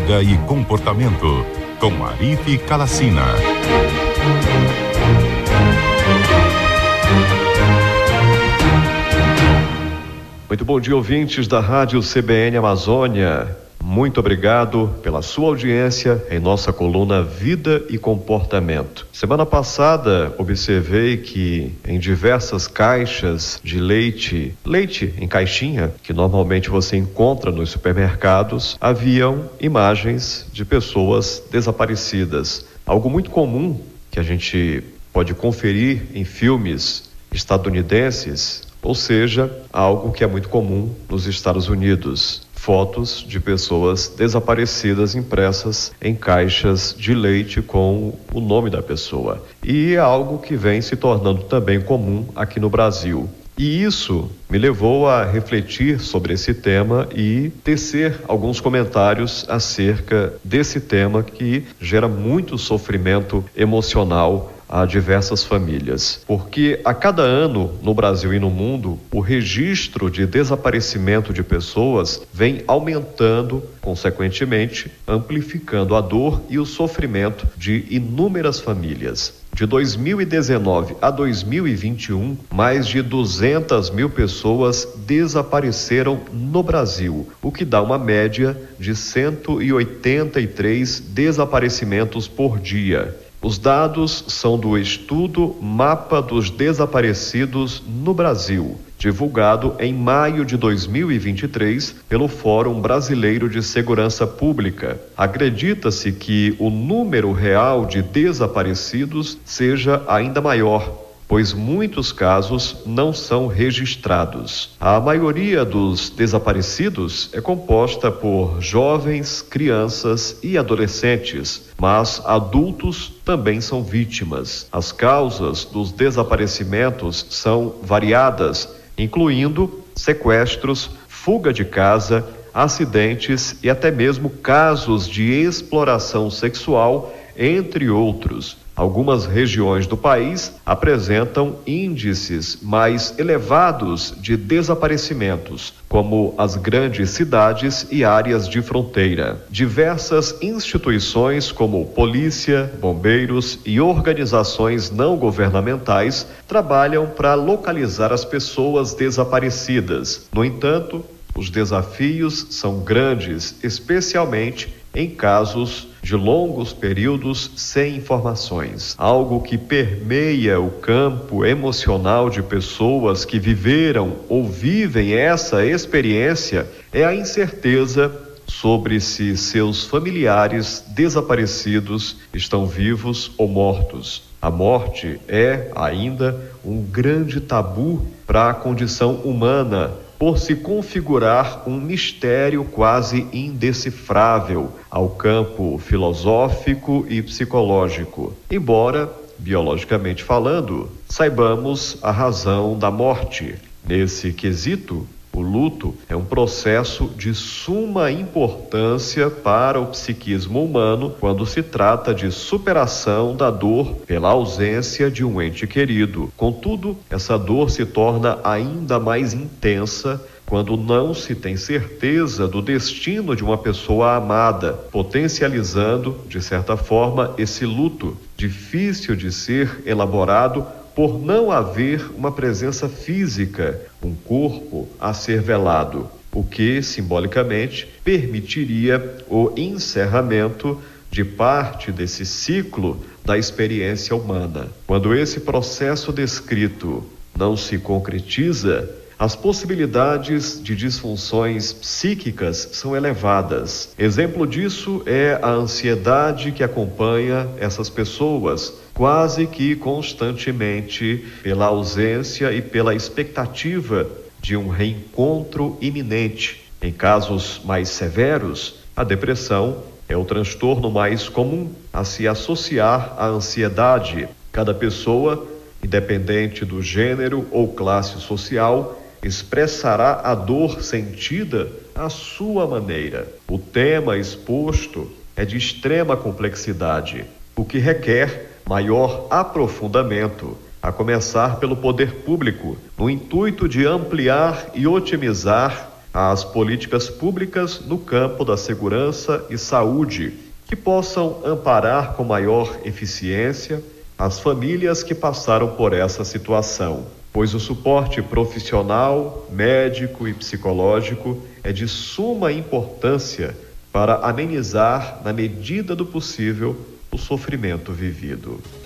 Vida e Comportamento, com Arife Kalacina. Muito bom dia, ouvintes da Rádio CBN Amazônia. Muito obrigado pela sua audiência em nossa coluna Vida e Comportamento. Semana passada observei que em diversas caixas de leite em caixinha, que normalmente você encontra nos supermercados, haviam imagens de pessoas desaparecidas. Algo muito comum que a gente pode conferir em filmes estadunidenses, ou seja, algo que é muito comum nos Estados Unidos. Fotos de pessoas desaparecidas impressas em caixas de leite com o nome da pessoa. E é algo que vem se tornando também comum aqui no Brasil. E isso me levou a refletir sobre esse tema e tecer alguns comentários acerca desse tema que gera muito sofrimento emocional a diversas famílias, porque a cada ano no Brasil e no mundo o registro de desaparecimento de pessoas vem aumentando, consequentemente amplificando a dor e o sofrimento de inúmeras famílias. De 2019 a 2021, mais de 200 mil pessoas desapareceram no Brasil, o que dá uma média de 183 desaparecimentos por dia. Os dados são do estudo Mapa dos Desaparecidos no Brasil, divulgado em maio de 2023 pelo Fórum Brasileiro de Segurança Pública. Acredita-se que o número real de desaparecidos seja ainda maior, pois muitos casos não são registrados. A maioria dos desaparecidos é composta por jovens, crianças e adolescentes, mas adultos também são vítimas. As causas dos desaparecimentos são variadas, incluindo sequestros, fuga de casa, acidentes e até mesmo casos de exploração sexual, entre outros. Algumas regiões do país apresentam índices mais elevados de desaparecimentos, como as grandes cidades e áreas de fronteira. Diversas instituições, como polícia, bombeiros e organizações não governamentais, trabalham para localizar as pessoas desaparecidas. No entanto, os desafios são grandes, especialmente em casos de longos períodos sem informações. Algo que permeia o campo emocional de pessoas que viveram ou vivem essa experiência é a incerteza sobre se seus familiares desaparecidos estão vivos ou mortos. A morte é ainda um grande tabu para a condição humana, por se configurar um mistério quase indecifrável ao campo filosófico e psicológico. Embora, biologicamente falando, saibamos a razão da morte. Nesse quesito, o luto é um processo de suma importância para o psiquismo humano quando se trata de superação da dor pela ausência de um ente querido. Contudo, essa dor se torna ainda mais intensa quando não se tem certeza do destino de uma pessoa amada, potencializando, de certa forma, esse luto, difícil de ser elaborado por não haver uma presença física, um corpo a ser velado, o que, simbolicamente, permitiria o encerramento de parte desse ciclo da experiência humana. Quando esse processo descrito não se concretiza, as possibilidades de disfunções psíquicas são elevadas. Exemplo disso é a ansiedade que acompanha essas pessoas, quase que constantemente, pela ausência e pela expectativa de um reencontro iminente. Em casos mais severos, a depressão é o transtorno mais comum a se associar à ansiedade. Cada pessoa, independente do gênero ou classe social, expressará a dor sentida à sua maneira. O tema exposto é de extrema complexidade, o que requer maior aprofundamento, a começar pelo poder público, no intuito de ampliar e otimizar as políticas públicas no campo da segurança e saúde, que possam amparar com maior eficiência as famílias que passaram por essa situação, pois o suporte profissional, médico e psicológico é de suma importância para amenizar, na medida do possível, o sofrimento vivido.